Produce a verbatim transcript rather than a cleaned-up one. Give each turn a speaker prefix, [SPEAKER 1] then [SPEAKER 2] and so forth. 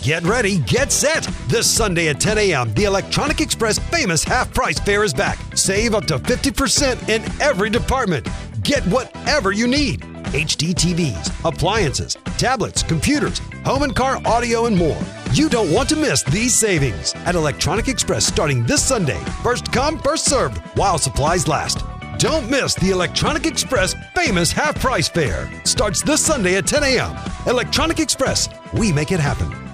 [SPEAKER 1] Get ready, get set. This Sunday at ten a.m., the Electronic Express famous half-price fair is back. Save up to fifty percent in every department. Get whatever you need. H D T Vs, appliances, tablets, computers, home and car audio, and more. You don't want to miss these savings at Electronic Express starting this Sunday. First come, first served, while supplies last. Don't miss the Electronic Express famous half-price fair. Starts this Sunday at ten a.m. Electronic Express, we make it happen.